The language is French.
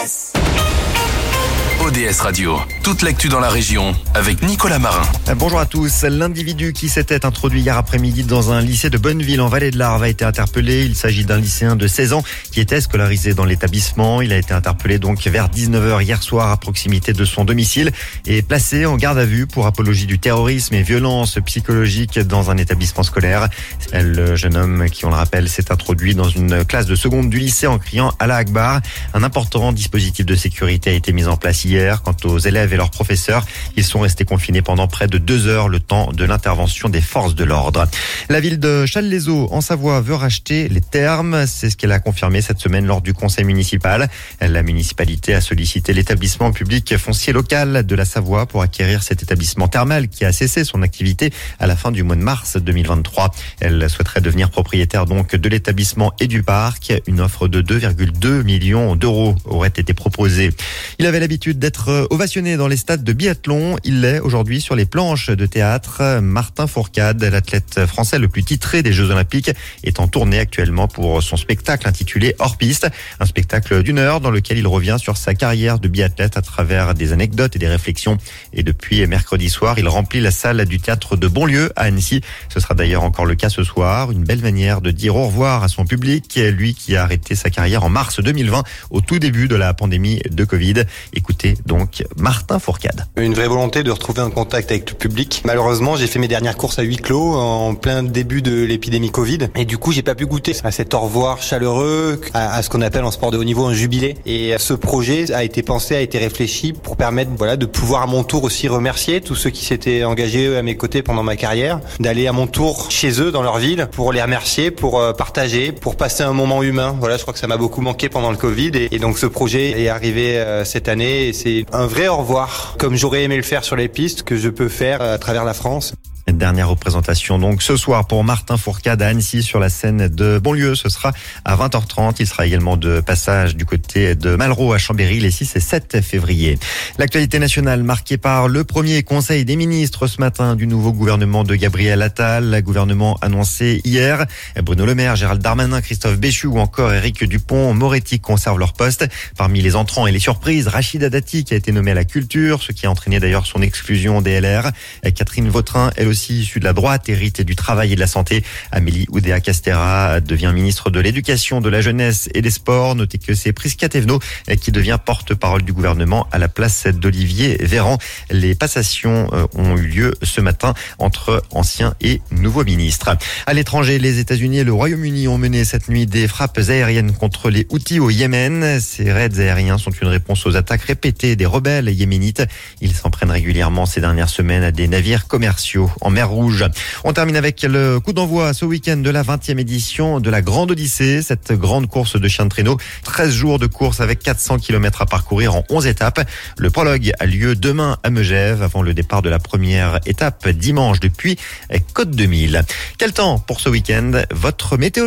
ODS Radio, toute l'actu dans la région avec Nicolas Marin. Bonjour à tous. L'individu qui s'était introduit hier après-midi dans un lycée de Bonneville en Vallée de l'Arve a été interpellé. Il s'agit d'un lycéen de 16 ans qui était scolarisé dans l'établissement. Il a été interpellé donc vers 19h hier soir à proximité de son domicile et placé en garde à vue pour apologie du terrorisme et violence psychologique dans un établissement scolaire. Le jeune homme qui, on le rappelle, s'est introduit dans une classe de seconde du lycée en criant Allah Akbar. Un important dispositif de sécurité a été mis en place hier. Quant aux élèves et leurs professeurs, ils sont restés confinés pendant près de 2 heures, le temps de l'intervention des forces de l'ordre. La ville de Challes-les-Eaux, en Savoie, veut racheter les thermes. C'est ce qu'elle a confirmé cette semaine lors du conseil municipal. La municipalité a sollicité l'établissement public foncier local de la Savoie pour acquérir cet établissement thermal qui a cessé son activité à la fin du mois de mars 2023. Elle souhaiterait devenir propriétaire donc de l'établissement et du parc. Une offre de 2,2 millions d'euros aurait été proposée. Il avait l'habitude d'être ovationné dans les stades de biathlon. Il l'est aujourd'hui sur les planches de théâtre. Martin Fourcade, l'athlète français le plus titré des Jeux Olympiques, est en tournée actuellement pour son spectacle intitulé Hors piste. Un spectacle d'1 heure dans lequel il revient sur sa carrière de biathlète à travers des anecdotes et des réflexions. Et depuis mercredi soir, il remplit la salle du théâtre de Bonlieu à Annecy. Ce sera d'ailleurs encore le cas ce soir. Une belle manière de dire au revoir à son public, lui qui a arrêté sa carrière en mars 2020 au tout début de la pandémie de Covid. Écoutez donc Martin Fourcade. Une vraie volonté de retrouver un contact avec le public. Malheureusement, j'ai fait mes dernières courses à huis clos en plein début de l'épidémie Covid. Et du coup, j'ai pas pu goûter à cet au revoir chaleureux, à ce qu'on appelle en sport de haut niveau un jubilé. Et ce projet a été pensé, a été réfléchi pour permettre de pouvoir à mon tour aussi remercier tous ceux qui s'étaient engagés à mes côtés pendant ma carrière, d'aller à mon tour chez eux dans leur ville pour les remercier, pour partager, pour passer un moment humain. Voilà, je crois que ça m'a beaucoup manqué pendant le Covid. Et donc ce projet est arrivé cette année et c'est un vrai au revoir, comme j'aurais aimé le faire sur les pistes, que je peux faire à travers la France. Dernière représentation donc ce soir pour Martin Fourcade à Annecy sur la scène de Bonlieu. Ce sera à 20h30. Il sera également de passage du côté de Malraux à Chambéry les 6 et 7 février. L'actualité nationale marquée par le premier conseil des ministres ce matin du nouveau gouvernement de Gabriel Attal. Le gouvernement annoncé hier. Bruno Le Maire, Gérald Darmanin, Christophe Béchu ou encore Éric Dupond-Moretti conservent leur poste. Parmi les entrants et les surprises, Rachida Dati qui a été nommée à la culture, ce qui a entraîné d'ailleurs son exclusion des LR. Catherine Vautrin, elle aussi issue de la droite, hérite du travail et de la santé. Amélie Oudéa-Castéra devient ministre de l'Éducation, de la Jeunesse et des Sports. Notez que c'est Prisca Thévenot qui devient porte-parole du gouvernement à la place d'Olivier Véran. Les passations ont eu lieu ce matin entre anciens et nouveaux ministres. À l'étranger, les États-Unis et le Royaume-Uni ont mené cette nuit des frappes aériennes contre les Houthis au Yémen. Ces raids aériens sont une réponse aux attaques répétées des rebelles yéménites. Ils s'en prennent régulièrement ces dernières semaines à des navires commerciaux en mer Rouge. On termine avec le coup d'envoi ce week-end de la 20e édition de la Grande Odyssée, cette grande course de chiens de traîneau. 13 jours de course avec 400 km à parcourir en 11 étapes. Le prologue a lieu demain à Megève avant le départ de la première étape dimanche depuis Côte-de-Mille. Quel temps pour ce week-end? Votre météo